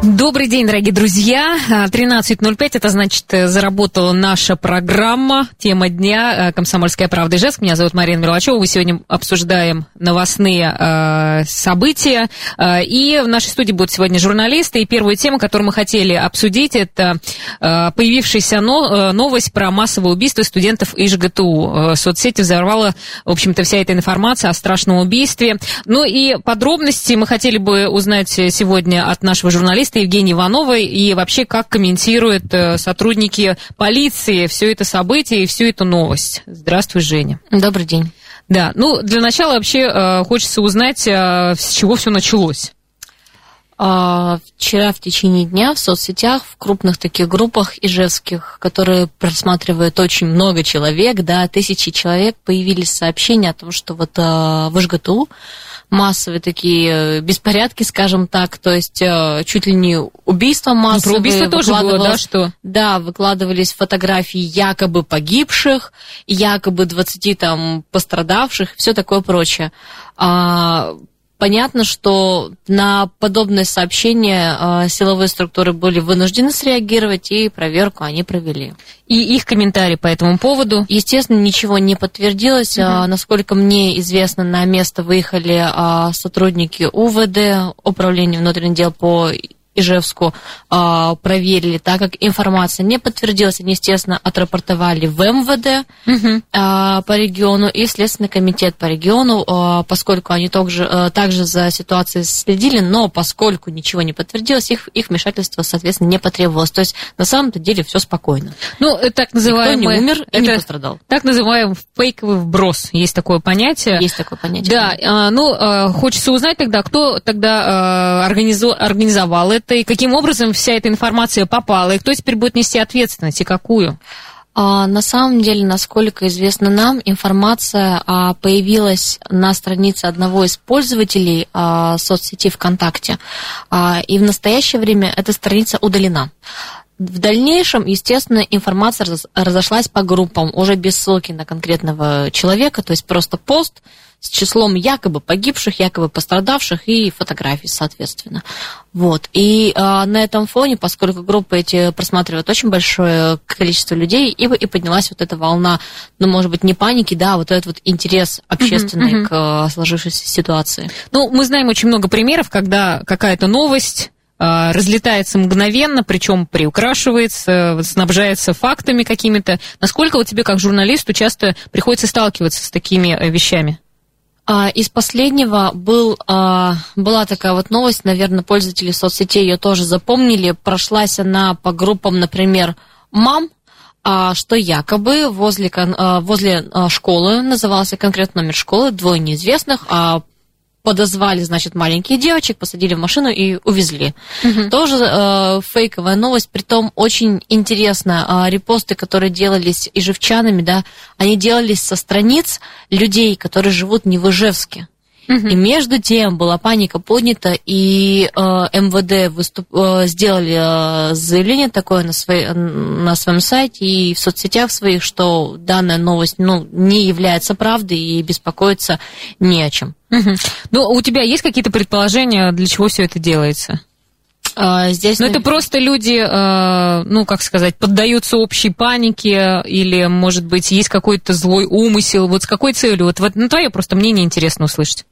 Добрый день, дорогие друзья. 13:05, это значит, заработала наша программа «Тема дня. Комсомольская правда» Ижевск. Меня зовут Марина Мерлачева. Мы сегодня обсуждаем новостные события. И в нашей студии будут сегодня журналисты. И первая тема, которую мы хотели обсудить, это появившаяся новость про массовое убийство студентов ИЖГТУ. Соцсети взорвала, в общем-то, вся эта информация о страшном убийстве. Ну и подробности мы хотели бы узнать сегодня от нашего журналиста Евгении Ивановой, и вообще как комментируют сотрудники полиции все это событие и всю эту новость. Здравствуй, Женя. Добрый день. Да, ну для начала вообще хочется узнать, с чего все началось. Вчера в течение дня в соцсетях, в крупных таких группах ижевских, которые просматривают очень много человек, да, тысячи человек, появились сообщения о том, что вот в ИЖГТУ массовые такие беспорядки, скажем так, то есть чуть ли не убийства массовые. Про убийство тоже было, да, что? Да, выкладывались фотографии якобы погибших, якобы 20 там пострадавших, все такое прочее. Понятно, что на подобное сообщение силовые структуры были вынуждены среагировать, и проверку они провели. И их комментарии по этому поводу? Естественно, ничего не подтвердилось. Насколько мне известно, на место выехали сотрудники УВД, Управления внутренних дел по Ижевску, проверили, так как информация не подтвердилась, они, естественно, отрапортовали в МВД по региону и в Следственный комитет по региону, поскольку они также за ситуацией следили, но поскольку ничего не подтвердилось, их вмешательство, соответственно, не потребовалось. То есть, на самом-то деле, все спокойно. Ну, так называемый... Никто не умер и не пострадал. Так называемый фейковый вброс. Есть такое понятие. Есть такое понятие. Да, хочется узнать тогда, кто тогда организовал это, и каким образом вся эта информация попала, и кто теперь будет нести ответственность, и какую? На самом деле, насколько известно нам, информация появилась на странице одного из пользователей соцсети ВКонтакте, и в настоящее время эта страница удалена. В дальнейшем, естественно, информация разошлась по группам, уже без ссылки на конкретного человека, то есть просто пост с числом якобы погибших, якобы пострадавших и фотографий, соответственно. Вот. И на этом фоне, поскольку группы эти просматривают очень большое количество людей, и поднялась вот эта волна, ну, может быть, не паники, да, вот этот вот интерес общественный к сложившейся ситуации. Ну, мы знаем очень много примеров, когда какая-то новость разлетается мгновенно, причем приукрашивается, снабжается фактами какими-то. Насколько вот тебе, как журналисту, часто приходится сталкиваться с такими вещами? Из последнего была такая вот новость, наверное, пользователи соцсетей ее тоже запомнили. Прошлась она по группам, например, мам, что якобы возле школы, назывался конкретно номер школы, двое неизвестных, подозвали, значит, маленьких девочек, посадили в машину и увезли. Тоже фейковая новость, притом очень интересно. Репосты, которые делались ижевчанами, да, они делались со страниц людей, которые живут не в Ижевске. И между тем была паника поднята, и МВД сделали заявление такое на своем сайте и в соцсетях своих, что данная новость не является правдой и беспокоиться не о чем. Ну, у тебя есть какие-то предположения, для чего все это делается? Здесь... это просто люди, как сказать, поддаются общей панике, или, может быть, есть какой-то злой умысел. Вот с какой целью? Вот на твое просто мнение интересно услышать.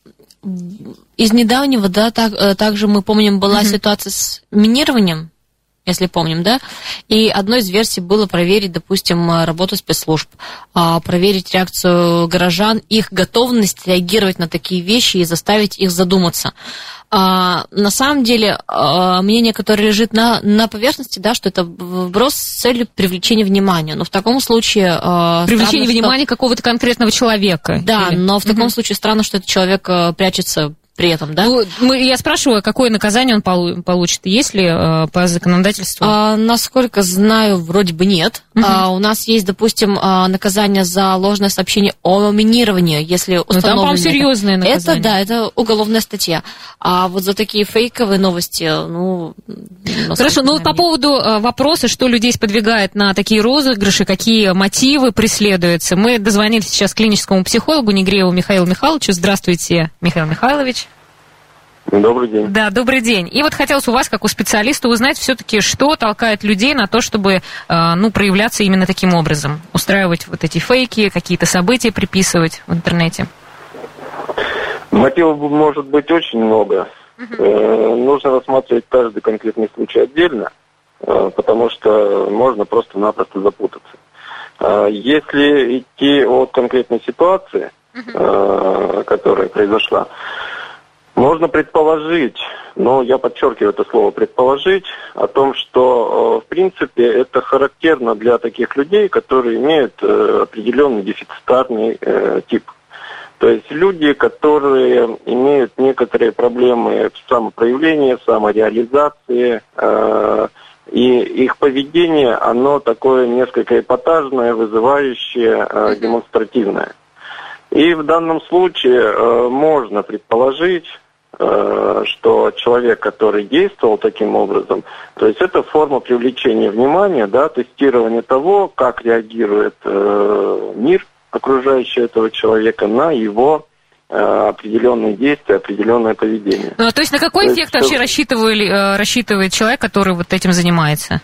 Из недавнего, да, также мы помним, была ситуация с минированием, если помним, да, и одной из версий было проверить, допустим, работу спецслужб, проверить реакцию горожан, их готовность реагировать на такие вещи и заставить их задуматься. На самом деле, мнение, которое лежит на поверхности, да, что это вброс с целью привлечения внимания. Но в таком случае... Привлечение внимания какого-то конкретного человека. Да, но в таком случае странно, что этот человек прячется при этом, да? Я спрашиваю, какое наказание он получит? Есть ли по законодательству? Насколько знаю, вроде бы нет. У нас есть, допустим, наказание за ложное сообщение о минировании, если установлено. Там, по-моему, серьезное наказание. Это уголовная статья. А вот за такие фейковые новости, Хорошо, по поводу вопроса, что людей сподвигает на такие розыгрыши, какие мотивы преследуются. Мы дозвонились сейчас клиническому психологу Негрееву Михаилу Михайловичу. Здравствуйте, Михаил Михайлович. Добрый день. Да, добрый день. И вот хотелось у вас, как у специалиста, узнать все-таки, что толкает людей на то, чтобы, проявляться именно таким образом, устраивать вот эти фейки, какие-то события приписывать в интернете. Мотивов может быть очень много. Нужно рассматривать каждый конкретный случай отдельно, потому что можно просто-напросто запутаться. Если идти от конкретной ситуации, которая произошла, можно предположить, но я подчеркиваю это слово «предположить», о том, что, в принципе, это характерно для таких людей, которые имеют определенный дефицитарный тип. То есть люди, которые имеют некоторые проблемы в самопроявлении, в самореализации, и их поведение, оно такое несколько эпатажное, вызывающее, демонстративное. И в данном случае можно предположить, что человек, который действовал таким образом, то есть это форма привлечения внимания, да, тестирование того, как реагирует мир, окружающий этого человека, на его определенные действия, определенное поведение. То есть на какой эффект вообще рассчитывает человек, который вот этим занимается?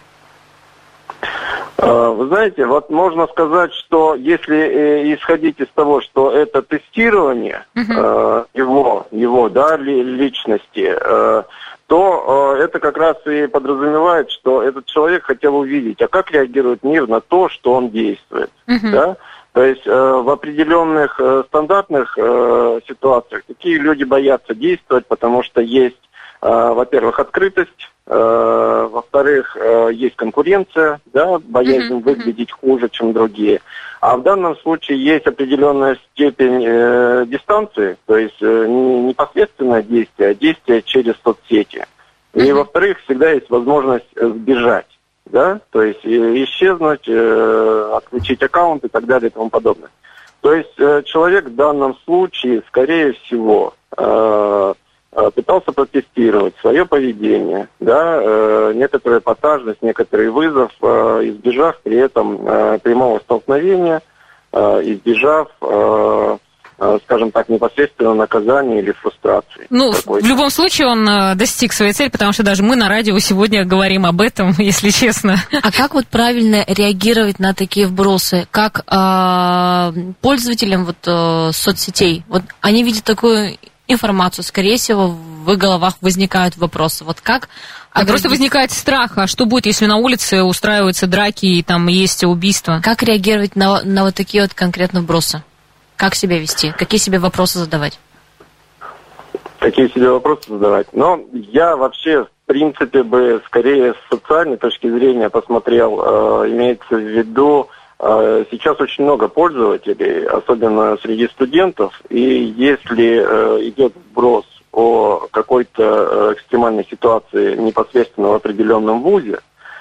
Вы знаете, вот можно сказать, что если исходить из того, что это тестирование его да, личности, то это как раз и подразумевает, что этот человек хотел увидеть, а как реагирует мир на то, что он действует. Да? То есть в определенных стандартных ситуациях такие люди боятся действовать, потому что есть, во-первых, открытость, во-вторых, есть конкуренция, да, боязнь выглядеть хуже, чем другие. А в данном случае есть определенная степень дистанции, то есть не непосредственное действие, а действие через соцсети. И, во-вторых, всегда есть возможность сбежать, да, то есть исчезнуть, отключить аккаунт и так далее и тому подобное. То есть человек в данном случае, скорее всего, пытался протестировать свое поведение, да, некоторую эпатажность, некоторый вызов, избежав при этом прямого столкновения, избежав, скажем так, непосредственного наказания или фрустрации. В любом случае он достиг своей цели, потому что даже мы на радио сегодня говорим об этом, если честно. А как вот правильно реагировать на такие вбросы? Как пользователям соцсетей? Вот они видят такую информацию, скорее всего, в их головах возникают вопросы. Вот как? Просто возникает страх, а что будет, если на улице устраиваются драки и там есть убийства? Как реагировать на вот такие вот конкретно вбросы? Как себя вести? Какие себе вопросы задавать? Какие себе вопросы задавать? Но я вообще, в принципе, бы скорее с социальной точки зрения посмотрел, имеется в виду, сейчас очень много пользователей, особенно среди студентов, и если идет вброс о какой-то экстремальной ситуации непосредственно в определенном вузе,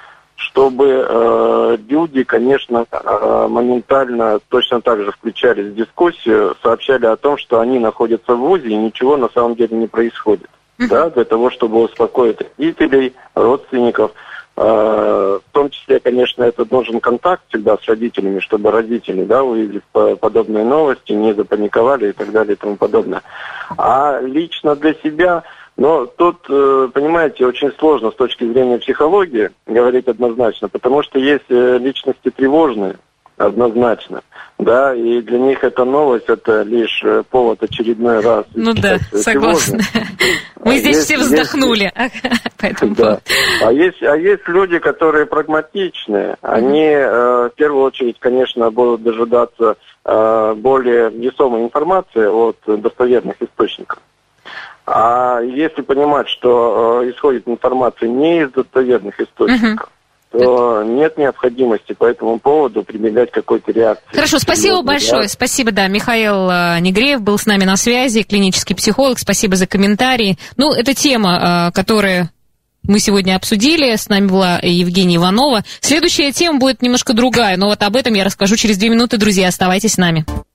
чтобы люди, конечно, моментально точно так же включались в дискуссию, сообщали о том, что они находятся в вузе и ничего на самом деле не происходит. Да, для того, чтобы успокоить родителей, родственников. В том числе, конечно, это нужен контакт всегда с родителями, чтобы родители, да, увидев подобные новости, не запаниковали и так далее и тому подобное. А лично для себя, но тут, понимаете, очень сложно с точки зрения психологии говорить однозначно, потому что есть личности тревожные, однозначно, да, и для них эта новость, это лишь повод очередной раз. Да, согласна. Мы здесь все вздохнули по этому поводу. А есть люди, которые прагматичные, они в первую очередь, конечно, будут дожидаться более весомой информации от достоверных источников. А если понимать, что исходит информация не из достоверных источников, то нет необходимости по этому поводу прибегать к какой-то реакции. Хорошо, спасибо большое. Спасибо, да. Михаил Негреев был с нами на связи, клинический психолог. Спасибо за комментарии. Это тема, которую мы сегодня обсудили. С нами была Евгения Иванова. Следующая тема будет немножко другая, но об этом я расскажу через 2 минуты. Друзья, оставайтесь с нами.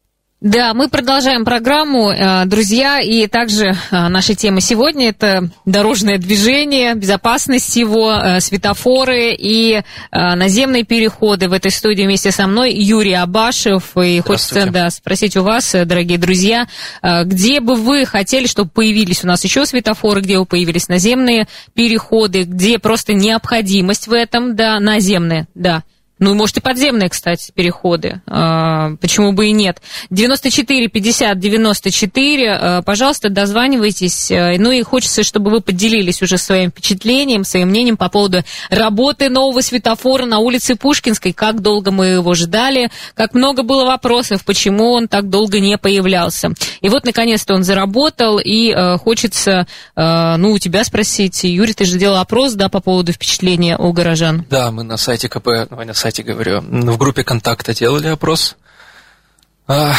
Да, мы продолжаем программу, друзья, и также наша тема сегодня – это дорожное движение, безопасность его, светофоры и наземные переходы. В этой студии вместе со мной Юрий Абашев. И хочется спросить у вас, дорогие друзья, где бы вы хотели, чтобы появились у нас еще светофоры, где бы появились наземные переходы, где просто необходимость в этом, да, наземные, да. Ну, может, и подземные, кстати, переходы. Почему бы и нет? 94 50 94. Пожалуйста, дозванивайтесь. Ну, и хочется, чтобы вы поделились уже своим впечатлением, своим мнением по поводу работы нового светофора на улице Пушкинской. Как долго мы его ждали, как много было вопросов, почему он так долго не появлялся. И вот, наконец-то, он заработал, и хочется, у тебя спросить. Юрий, ты же делал опрос, да, по поводу впечатления у горожан? Да, мы на сайте КП, кстати говорю, в группе «Контакта» делали опрос. Так,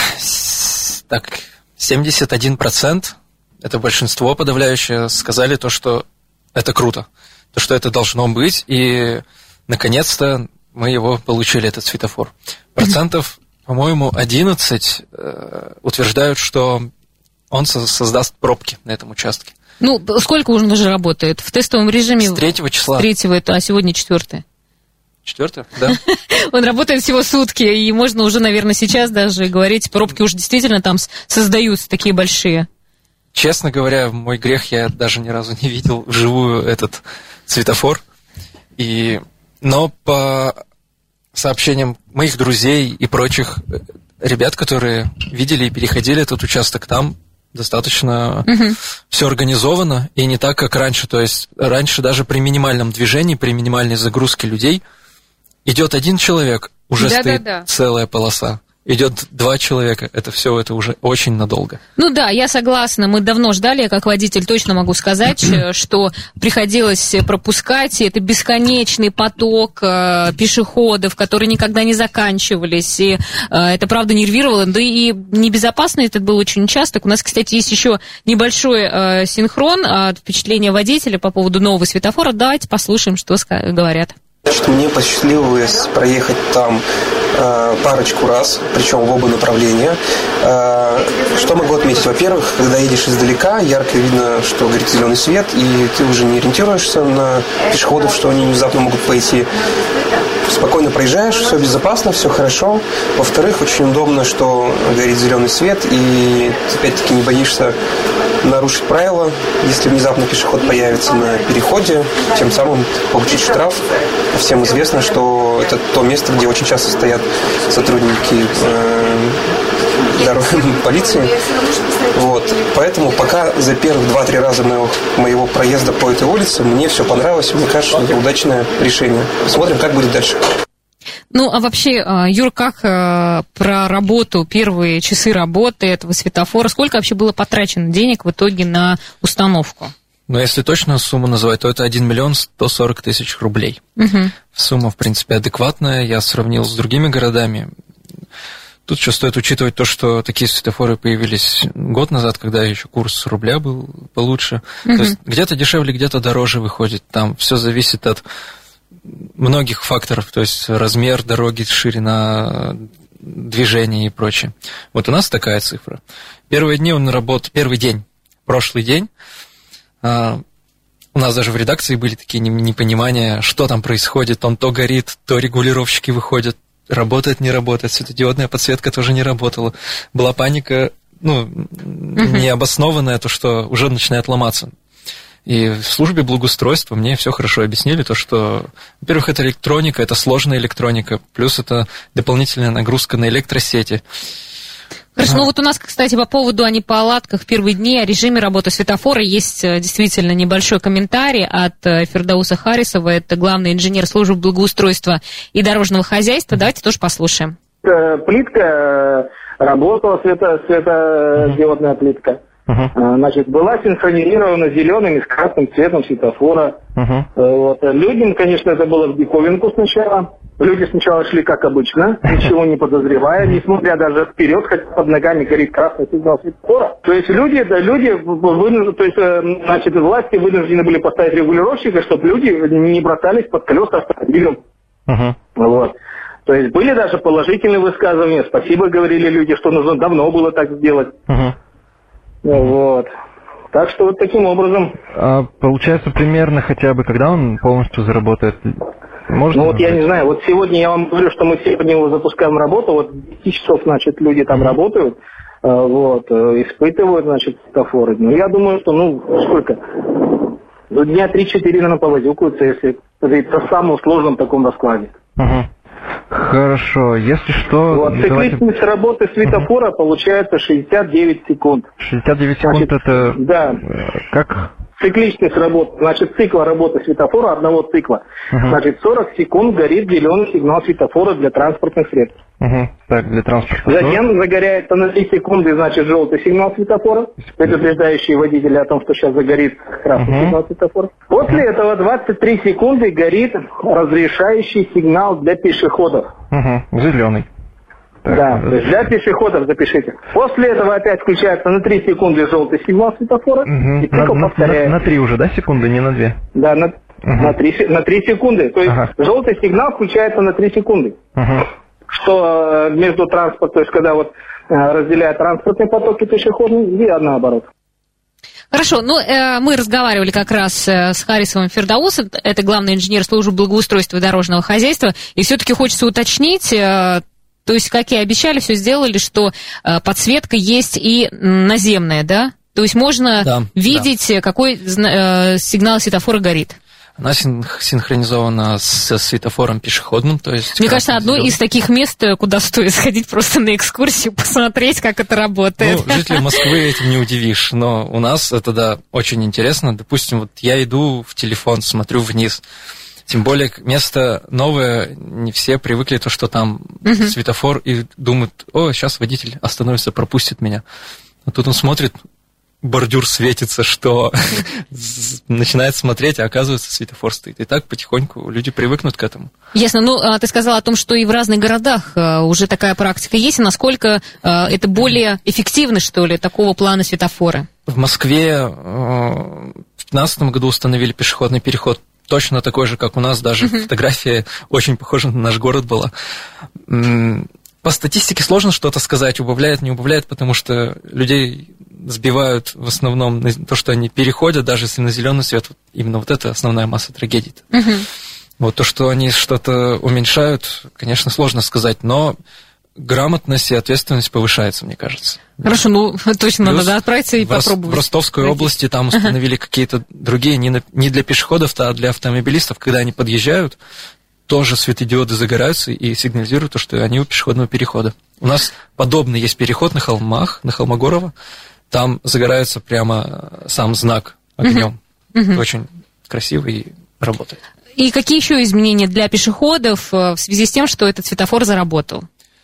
71%, это большинство подавляющее, сказали то, что это круто, то, что это должно быть, и, наконец-то, мы его получили, этот светофор. Процентов, по-моему, 11 утверждают, что он создаст пробки на этом участке. Ну, сколько он уже работает? В тестовом режиме? С 3 числа. С 3, а сегодня 4. 4, да. Он работает всего сутки, и можно уже, наверное, сейчас даже говорить, пробки уже действительно там создаются такие большие. Честно говоря, мой грех, я даже ни разу не видел вживую этот светофор. Но по сообщениям моих друзей и прочих ребят, которые видели и переходили этот участок, там достаточно все организовано, и не так, как раньше. То есть раньше даже при минимальном движении, при минимальной загрузке людей идет один человек, уже стоит целая полоса. Идет 2 человека, это уже очень надолго. Ну да, я согласна, мы давно ждали, я как водитель точно могу сказать, что приходилось пропускать, это бесконечный поток пешеходов, которые никогда не заканчивались, и это правда нервировало, да и небезопасно это было очень участок. У нас, кстати, есть еще небольшой синхрон от впечатления водителя по поводу нового светофора. Давайте послушаем, что говорят. Что мне посчастливилось проехать там парочку раз, причем в оба направления. Что могу отметить? Во-первых, когда едешь издалека, ярко видно, что горит зеленый свет, и ты уже не ориентируешься на пешеходов, что они внезапно могут пойти. Спокойно проезжаешь, все безопасно, все хорошо. Во-вторых, очень удобно, что горит зеленый свет, и ты опять-таки не боишься нарушить правила, если внезапно пешеход появится на переходе, тем самым получить штраф. Всем известно, что это то место, где очень часто стоят сотрудники полиции. Вот. Поэтому пока за первых 2-3 раза моего проезда по этой улице мне все понравилось. Мне кажется, это удачное решение. Посмотрим, как будет дальше. Ну, а вообще, Юр, как про работу, первые часы работы этого светофора, сколько вообще было потрачено денег в итоге на установку? Ну, если точную сумму называть, то это 1 140 000 рублей. Сумма, в принципе, адекватная. Я сравнил с другими городами. Тут еще стоит учитывать то, что такие светофоры появились год назад, когда еще курс рубля был получше. То есть где-то дешевле, где-то дороже выходит. Там все зависит от многих факторов, то есть размер дороги, ширина движения и прочее. Вот у нас такая цифра. Первый день, прошлый день, у нас даже в редакции были такие непонимания, что там происходит. Он то горит, то регулировщики выходят, работает, не работает, светодиодная подсветка тоже не работала. Была паника, необоснованная, то, что уже начинает ломаться. И в службе благоустройства мне все хорошо объяснили, то, что, во-первых, это электроника, это сложная электроника, плюс это дополнительная нагрузка на электросети. Хорошо, ну вот у нас, кстати, по поводу о неполадках в первые дни, о режиме работы светофора есть действительно небольшой комментарий от Фердауса Харисова, это главный инженер службы благоустройства и дорожного хозяйства. Давайте тоже послушаем. Плитка работала, светодиодная плитка. Значит, была синхронизирована зеленым и с красным цветом светофора. Вот. Людям, конечно, это было в диковинку сначала. Люди сначала шли как обычно, ничего не подозревая, не смотря даже вперед, хотя под ногами горит красный сигнал светофора. То есть власти вынуждены были поставить регулировщика, чтобы люди не бросались под колеса автомобилем. Вот. То есть были даже положительные высказывания, спасибо говорили люди, что нужно давно было так сделать. Вот. Так что вот таким образом. А получается примерно хотя бы, когда он полностью заработает? Можно ну вот я не знаю, вот сегодня я вам говорю, что мы сегодня его запускаем в работу, вот 10 часов, значит, люди там работают, вот, испытывают, значит, светофоры. Ну, я думаю, что, сколько? Ну, дня 3-4, наверное, повозюкаются, если в самом сложном таком раскладе. Хорошо, если что... Вот, цикличность работы светофора получается 69 секунд. 69 секунд, значит, это... Да. Как? Цикличность работы, значит, цикла работы светофора, одного цикла. Значит, 40 секунд горит зеленый сигнал светофора для транспортных средств. Так, для транспортных. Затем загоряется на 3 секунды, значит, желтый сигнал светофора, предупреждающий водителя о том, что сейчас загорит красный сигнал светофора. После этого 23 секунды горит разрешающий сигнал для пешеходов. Зеленый. Так, да, то есть для пешеходов запишите. После этого опять включается на 3 секунды желтый сигнал светофора. И цикл повторяется. На 3 уже, да, секунды, не на 2? Да, на 3 секунды. То есть желтый сигнал включается на 3 секунды. Что между транспортом, то есть когда вот разделяют транспортные потоки пешеходные, и наоборот. Хорошо, мы разговаривали как раз с Харисовым Фердаусом, это главный инженер службы благоустройства и дорожного хозяйства, и все-таки хочется уточнить, то есть, как и обещали, все сделали, что подсветка есть и наземная, да? То есть можно видеть, какой сигнал светофора горит. Она синхронизована с светофором пешеходным, то есть... Мне кажется, одно из таких мест, куда стоит сходить просто на экскурсию, посмотреть, как это работает. Жителей Москвы этим не удивишь, но у нас это, очень интересно. Допустим, вот я иду в телефон, смотрю вниз. Тем более, место новое, не все привыкли, то, что там светофор, и думают, сейчас водитель остановится, пропустит меня. А тут он смотрит, бордюр светится, что начинает смотреть, а оказывается, светофор стоит. И так потихоньку люди привыкнут к этому. Ясно. Ты сказал о том, что и в разных городах уже такая практика есть, и насколько это более эффективно, что ли, такого плана светофоры? В Москве в 2015 году установили пешеходный переход, точно такой же, как у нас, даже фотография очень похожа на наш город была. По статистике сложно что-то сказать, убавляет, не убавляет, потому что людей сбивают в основном на то, что они переходят, даже если на зеленый свет, именно вот это основная масса трагедий. Вот то, что они что-то уменьшают, конечно, сложно сказать, но грамотность и ответственность повышается, мне кажется. Хорошо, точно надо отправиться и попробовать. В Ростовской области там установили какие-то другие, не для пешеходов, а для автомобилистов, когда они подъезжают, тоже светодиоды загораются и сигнализируют то, что они у пешеходного перехода. У нас подобный есть переход на холмах, на Холмогорова, там загорается прямо сам знак огнем. Это очень красиво и работает. И какие еще изменения для пешеходов в связи с тем, что этот светофор заработал?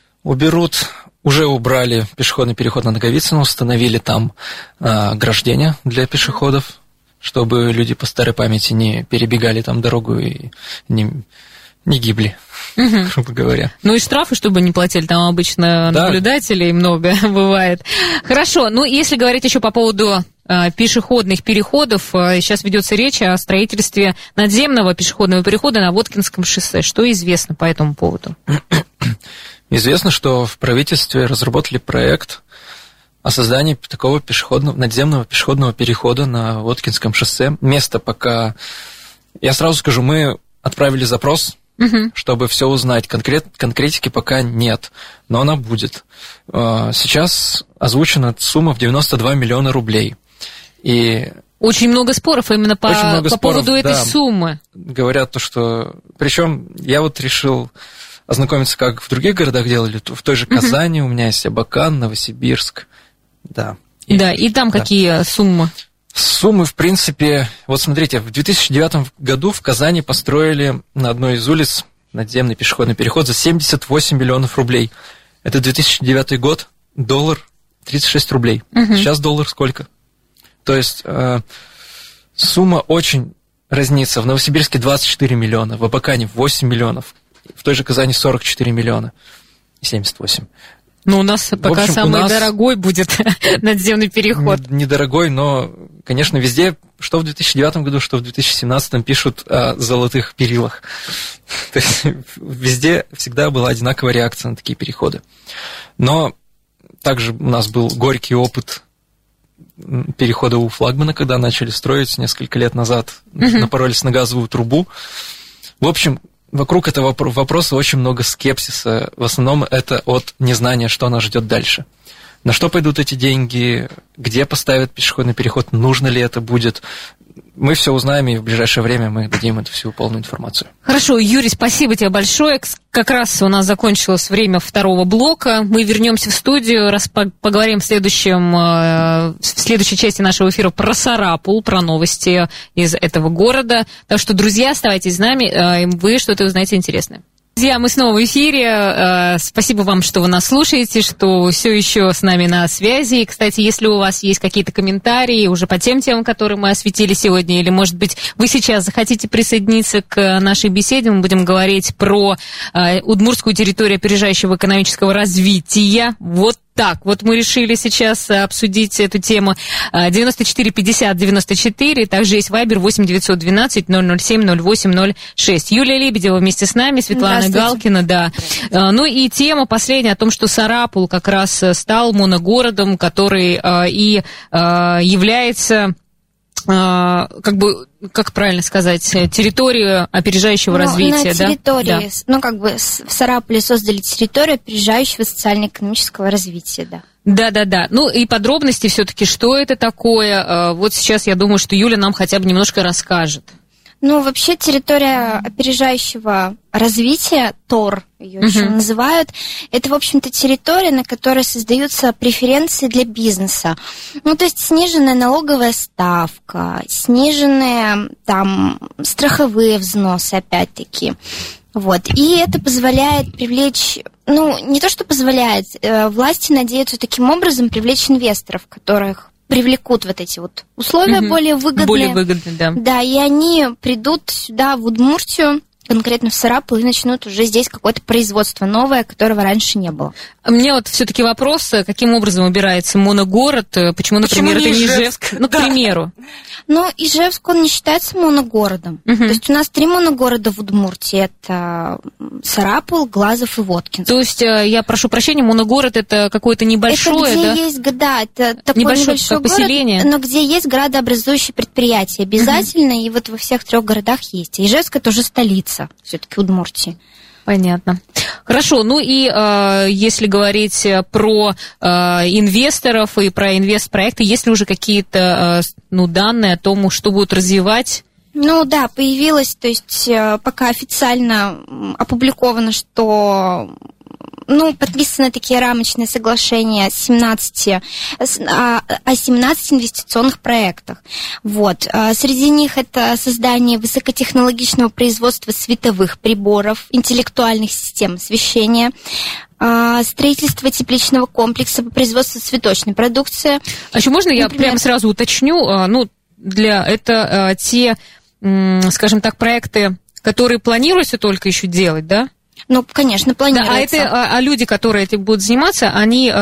Уже убрали пешеходный переход на Наговицына, установили там ограждения для пешеходов, чтобы люди по старой памяти не перебегали там дорогу и не гибли, грубо говоря. И штрафы, чтобы не платили, там обычно наблюдателей много бывает. Хорошо, если говорить еще по поводу пешеходных переходов, сейчас ведется речь о строительстве надземного пешеходного перехода на Воткинском шоссе. Что известно по этому поводу? Известно, что в правительстве разработали проект о создании такого надземного пешеходного перехода на Воткинском шоссе. Место пока... Я сразу скажу, мы отправили запрос, чтобы все узнать. Конкретики пока нет, но она будет. Сейчас озвучена сумма в 92 миллиона рублей. И очень много споров именно по поводу этой суммы. Говорят, что... Причем я решил ознакомиться, как в других городах делали. В той же Казани у меня есть Абакан, Новосибирск. И там какие суммы? Суммы, в принципе... Вот смотрите, в 2009 году в Казани построили на одной из улиц надземный пешеходный переход за 78 миллионов рублей. Это 2009 год, доллар 36 рублей. Сейчас доллар сколько? То есть сумма очень разнится. В Новосибирске 24 миллиона, в Абакане 8 миллионов, в той же Казани 44 миллиона и 78. У нас самый дорогой будет надземный переход. Недорогой, но, конечно, везде что в 2009 году, что в 2017 пишут о золотых перилах. То есть везде всегда была одинаковая реакция на такие переходы. Но также у нас был горький опыт перехода у флагмана, когда начали строить несколько лет назад, напоролись на газовую трубу. В общем, вокруг этого вопроса очень много скепсиса. В основном это от незнания, что нас ждет дальше. На что пойдут эти деньги, где поставят пешеходный переход, нужно ли это будет. Мы все узнаем, и в ближайшее время мы дадим эту всю полную информацию. Хорошо, Юрий, спасибо тебе большое. Как раз у нас закончилось время второго блока. Мы вернемся в студию, поговорим в следующей части нашего эфира про Сарапул, про новости из этого города. Так что, друзья, оставайтесь с нами, вы что-то узнаете интересное. Друзья, мы снова в эфире. Спасибо вам, что вы нас слушаете, что все еще с нами на связи. И, кстати, если у вас есть какие-то комментарии уже по тем темам, которые мы осветили сегодня, или, может быть, вы сейчас захотите присоединиться к нашей беседе, мы будем говорить про удмуртскую территорию опережающего экономического развития. Вот так, вот мы решили сейчас обсудить эту тему. 94 50 94, также есть Вайбер 8 912 007 08 06. Юлия Лебедева вместе с нами, Светлана Галкина, да. Ну и тема последняя о том, что Сарапул как раз стал моногородом, который и является, как бы, как правильно сказать, территорию опережающего развития, на территории, да? В Сарапуле создали территорию опережающего социально-экономического развития, да. Да. Ну и подробности все-таки, что это такое, вот сейчас я думаю, что Юля нам хотя бы немножко расскажет. Вообще территория опережающего развития, ТОР ее еще называют, это, в общем-то, территория, на которой создаются преференции для бизнеса. То есть сниженная налоговая ставка, сниженные там страховые взносы, опять-таки. Вот. И это позволяет привлечь, не то что позволяет, власти надеются таким образом привлечь инвесторов, которых привлекут вот эти вот условия более выгодные. Более выгодные, да. Да, и они придут сюда, в Удмуртию, конкретно в Сарапул, и начнут уже здесь какое-то производство новое, которого раньше не было. Мне вот все-таки вопрос, каким образом выбирается моногород, почему, например, это не Ижевск? К примеру. Ижевск, он не считается моногородом. То есть у нас 3 моногорода в Удмуртии. Это Сарапул, Глазов и Воткинск. То есть, я прошу прощения, моногород это какое-то небольшое, это где есть, это такой небольшой город, поселение, но где есть градообразующие предприятия обязательно, и вот во всех 3 городах есть. Ижевск это уже столица все-таки Удмуртии. Понятно. Хорошо, и если говорить про инвесторов и про инвестпроекты, есть ли уже какие-то данные о том, что будут развивать? Появилось, то есть пока официально опубликовано, что подписаны такие рамочные соглашения о 17 инвестиционных проектах. Вот. Среди них это создание высокотехнологичного производства световых приборов, интеллектуальных систем освещения, строительство тепличного комплекса по производству цветочной продукции. А еще можно я прямо сразу уточню? Это те, скажем так, проекты, которые планируется только еще делать, да? Конечно, планируется. Да, люди, которые этим будут заниматься, они,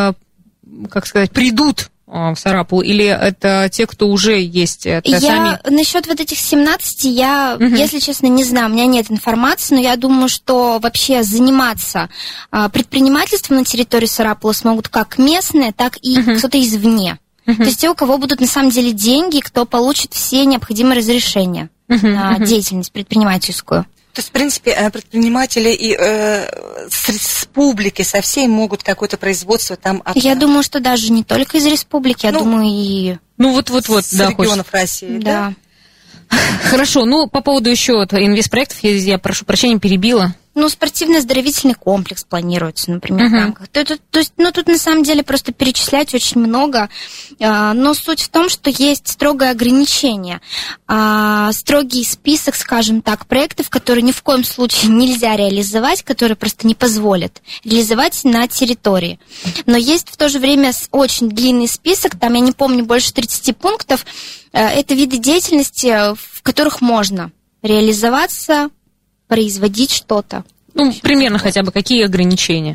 придут в Сарапул, или это те, кто уже есть? Насчет вот этих 17 я, если честно, не знаю, у меня нет информации, но я думаю, что вообще заниматься предпринимательством на территории Сарапула смогут как местные, так и кто-то извне. То есть те, у кого будут на самом деле деньги, кто получит все необходимые разрешения на деятельность предпринимательскую. То есть, в принципе, предприниматели и с республики со всей могут какое-то производство там... Я думаю, что даже не только из республики, я думаю, и... с регионов России, да? Хорошо, по поводу еще инвестпроектов, я прошу прощения, перебила. Спортивно-оздоровительный комплекс планируется, например, в рамках. Тут на самом деле просто перечислять очень много, но суть в том, что есть строгое ограничение, строгий список, скажем так, проектов, которые ни в коем случае нельзя реализовать, которые просто не позволят реализовать на территории. Но есть в то же время очень длинный список, там, я не помню, больше 30 пунктов, это виды деятельности, в которых можно реализоваться, производить что-то. Примерно хотя бы какие ограничения?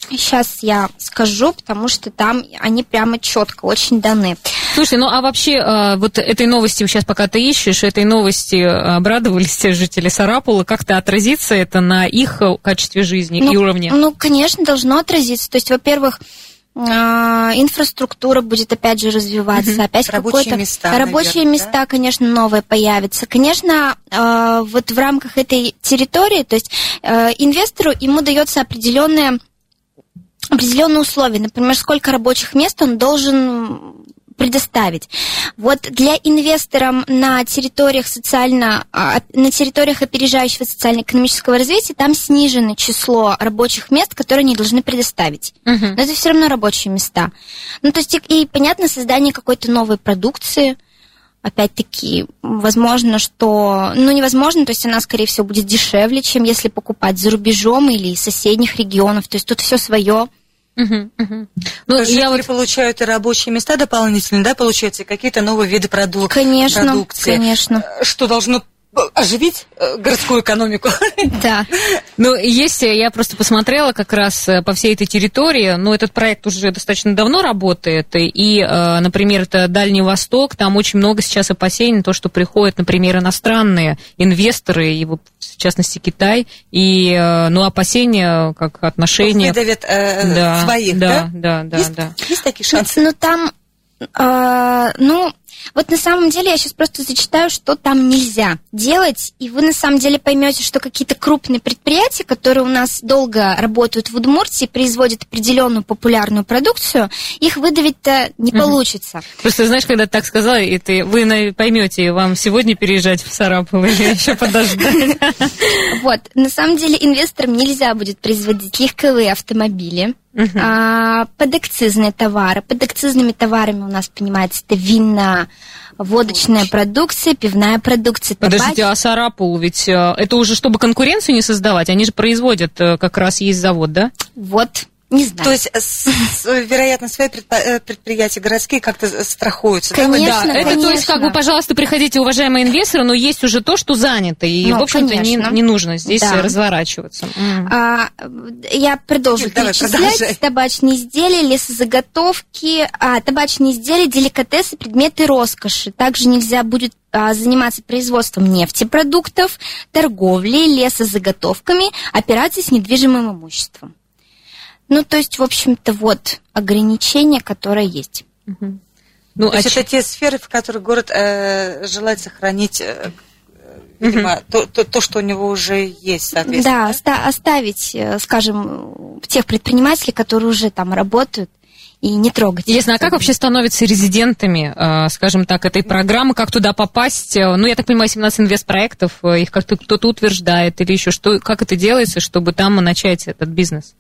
Сейчас я скажу, потому что там они прямо четко очень даны. Слушай, ну а вообще вот этой новости, сейчас пока ты ищешь, этой новости обрадовались жители Сарапула, как-то отразится это на их качестве жизни и уровне? Ну, конечно, должно отразиться. То есть, во-первых, инфраструктура будет опять же развиваться, опять рабочие места, рабочие места, конечно, новые появятся. Конечно, вот в рамках этой территории, то есть инвестору ему дается определенные условия, например, сколько рабочих мест он должен предоставить. Вот для инвесторов на территориях опережающего социально-экономического развития там снижено число рабочих мест, которые они должны предоставить. Но это все равно рабочие места. Ну, то есть, и понятно, создание какой-то новой продукции. Опять-таки, возможно, что... Ну, невозможно, то есть она, скорее всего, будет дешевле, чем если покупать за рубежом или из соседних регионов. То есть тут все свое. Ну, жители получают и рабочие места дополнительные, да, получается, и какие-то новые виды продукции. Конечно. Что должно оживить городскую экономику. Да. Ну, я просто посмотрела как раз по всей этой территории, ну, этот проект уже достаточно давно работает, и, например, это Дальний Восток, там очень много сейчас опасений, то, что приходят, например, иностранные инвесторы, и, в частности, Китай, и, ну, опасения, как отношения... Выдавят своих, да? Есть такие шансы? Ну, там, вот на самом деле я сейчас просто зачитаю, что там нельзя делать, и вы на самом деле поймете, что какие-то крупные предприятия, которые у нас долго работают в Удмуртии, производят определенную популярную продукцию, их выдавить-то не получится. Просто знаешь, когда ты так сказала, вы поймете, вам сегодня переезжать в Сарапул или еще подождать. Вот, на самом деле инвесторам нельзя будет производить легковые автомобили, подакцизные товары. Под акцизными товарами у нас, понимаете, это вина, водочная продукция, пивная продукция, табак. Подождите, а Сарапул, ведь это уже чтобы конкуренцию не создавать, они же производят, как раз есть завод, да? Вот. Не знаю. То есть, вероятно, свои предприятия городские как-то страхуются. Конечно, да? Это, то есть, как бы, пожалуйста, приходите, уважаемые инвесторы, но есть уже то, что занято, и, в общем-то, не нужно здесь разворачиваться. Я продолжу перечислять. Табачные изделия, лесозаготовки, табачные изделия, деликатесы, предметы роскоши. Также нельзя будет заниматься производством нефтепродуктов, торговлей, лесозаготовками, операций с недвижимым имуществом. Ну, то есть, в общем-то, вот ограничения, которые есть. Ну, то есть это те сферы, в которых город желает сохранить, видимо, то, что у него уже есть, соответственно. Да, оставить, скажем, тех предпринимателей, которые уже там работают, и не трогать. Ясно. А как вообще становятся резидентами, скажем так, этой программы? Как туда попасть? Ну, я так понимаю, 17 инвестпроектов, их как-то кто-то утверждает или еще что? Как это делается, чтобы там начать этот бизнес?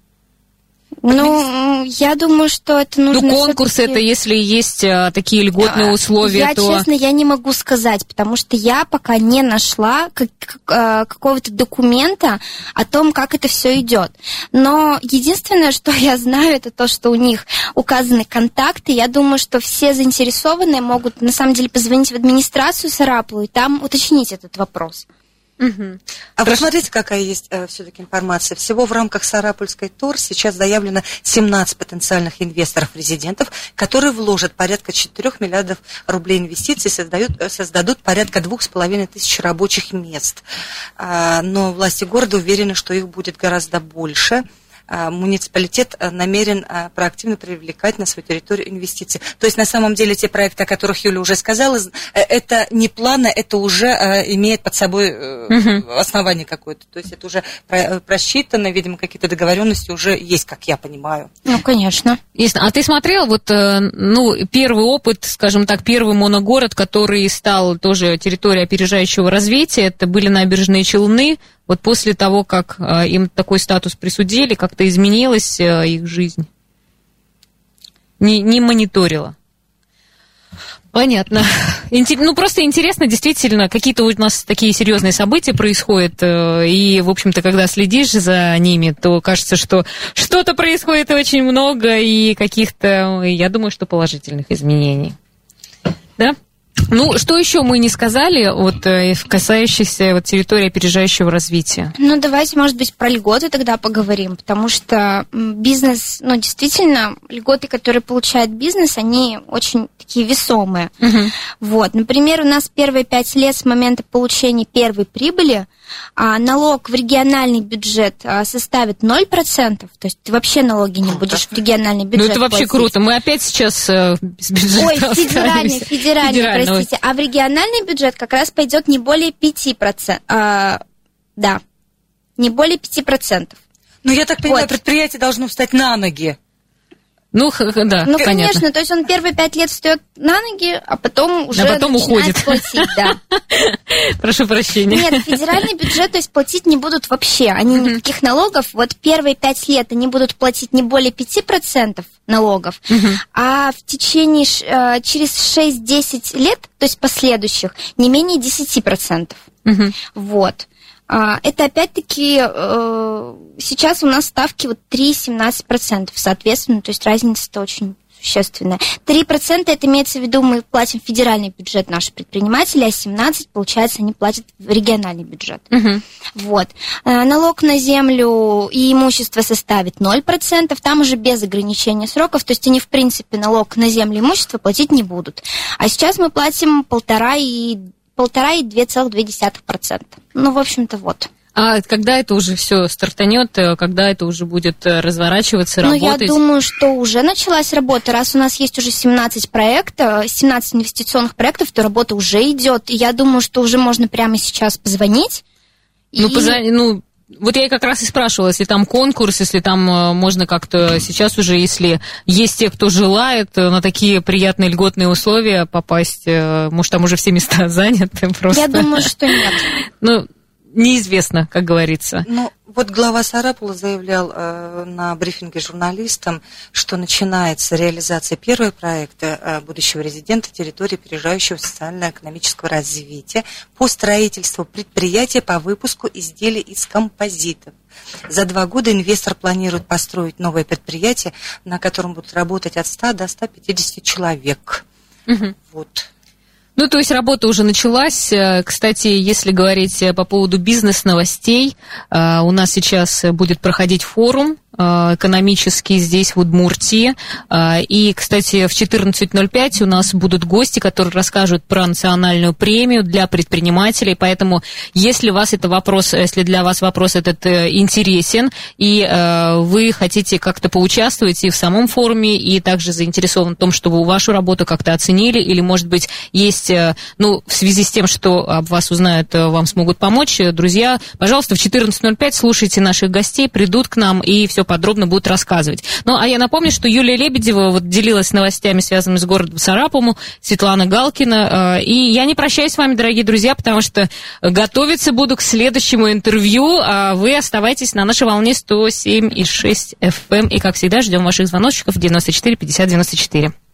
Ну, я думаю, что это нужно... Ну, конкурс это, если есть такие льготные условия, честно, я не могу сказать, потому что я пока не нашла какого-то документа о том, как это все идет. Но единственное, что я знаю, это то, что у них указаны контакты. Я думаю, что все заинтересованные могут, на самом деле, позвонить в администрацию Сарапула и там уточнить этот вопрос. А вы смотрите, какая есть все-таки информация. Всего в рамках Сарапульской ТОР сейчас заявлено 17 потенциальных инвесторов-резидентов, которые вложат порядка 4 миллиардов рублей инвестиций и создадут порядка 2500 рабочих мест. Но власти города уверены, что их будет гораздо больше. Муниципалитет намерен проактивно привлекать на свою территорию инвестиции. То есть, на самом деле, те проекты, о которых Юля уже сказала, это не планы, это уже имеет под собой основание какое-то. То есть, это уже просчитано, видимо, какие-то договоренности уже есть, как я понимаю. Ну, конечно. А ты смотрел, первый опыт, скажем так, первый моногород, который стал тоже территорией опережающего развития, это были Набережные Челны. Вот после того, как им такой статус присудили, как-то изменилась их жизнь? Не мониторила. Понятно. Просто интересно, действительно, какие-то у нас такие серьезные события происходят, и, в общем-то, когда следишь за ними, то кажется, что что-то происходит очень много, и каких-то, я думаю, что положительных изменений. Да? Ну, что еще мы не сказали, вот, касающихся вот, территории опережающего развития? Ну, давайте, может быть, про льготы тогда поговорим, потому что бизнес, ну, действительно, льготы, которые получает бизнес, они очень такие весомые. Вот, например, у нас первые 5 лет с момента получения первой прибыли налог в региональный бюджет составит 0%, то есть ты вообще налоги не будешь в региональный бюджет. Ну, это вообще платить. Круто. Мы опять сейчас без бюджета. Ой, федеральный, простите. А в региональный бюджет как раз пойдет не более 5%. Да, не более 5%. Ну, я так понимаю, предприятие должно встать на ноги. Ну, да, ну, понятно. Конечно, то есть он первые 5 лет встает на ноги, а потом уже уходит. Платить, да. Прошу прощения. Нет, федеральный бюджет, то есть платить не будут вообще. Они никаких налогов, вот первые 5 лет они будут платить не более 5% налогов, а в течение, через 6-10 лет, то есть последующих, не менее 10%. Вот. Это опять-таки сейчас у нас ставки вот 3,17%, соответственно, то есть разница-то очень существенная. 3% это имеется в виду, мы платим в федеральный бюджет наши предприниматели, а 17%, получается, они платят в региональный бюджет. Вот. Налог на землю и имущество составит 0%, там уже без ограничения сроков, то есть они, в принципе, налог на землю и имущество платить не будут. А сейчас мы платим 1,5 и 2,2%. Ну, в общем-то, вот. А когда это уже все стартанет, когда это уже будет разворачиваться, работать? Ну, я думаю, что уже началась работа. Раз у нас есть уже 17 проектов, 17 инвестиционных проектов, то работа уже идет. И я думаю, что уже можно прямо сейчас позвонить. Вот я как раз и спрашивала, если там конкурс, если там можно как-то сейчас уже, если есть те, кто желает на такие приятные льготные условия попасть, может, там уже все места заняты просто. Я думаю, что нет. Ну, неизвестно, как говорится. Ну, вот глава Сарапула заявлял на брифинге журналистам, что начинается реализация первого проекта будущего резидента территории опережающего социально-экономического развития по строительству предприятия по выпуску изделий из композитов. За 2 года инвестор планирует построить новое предприятие, на котором будут работать от 100 до 150 человек. Вот. Ну, то есть работа уже началась. Кстати, если говорить по поводу бизнес-новостей, у нас сейчас будет проходить форум экономический здесь, в Удмуртии. И, кстати, в 14:05 у нас будут гости, которые расскажут про национальную премию для предпринимателей. Поэтому, если для вас вопрос этот интересен, и вы хотите как-то поучаствовать и в самом форуме, и также заинтересованы в том, чтобы вашу работу как-то оценили, или, может быть, есть, в связи с тем, что об вас узнают, вам смогут помочь, друзья, пожалуйста, в 14:05 слушайте наших гостей, придут к нам и все подробно будут рассказывать. Ну, а я напомню, что Юлия Лебедева делилась новостями, связанными с городом Сарапулом, Светлана Галкина. И я не прощаюсь с вами, дорогие друзья, потому что готовиться буду к следующему интервью. А вы оставайтесь на нашей волне 107,6 FM. И, как всегда, ждем ваших звоночков 94 50 94.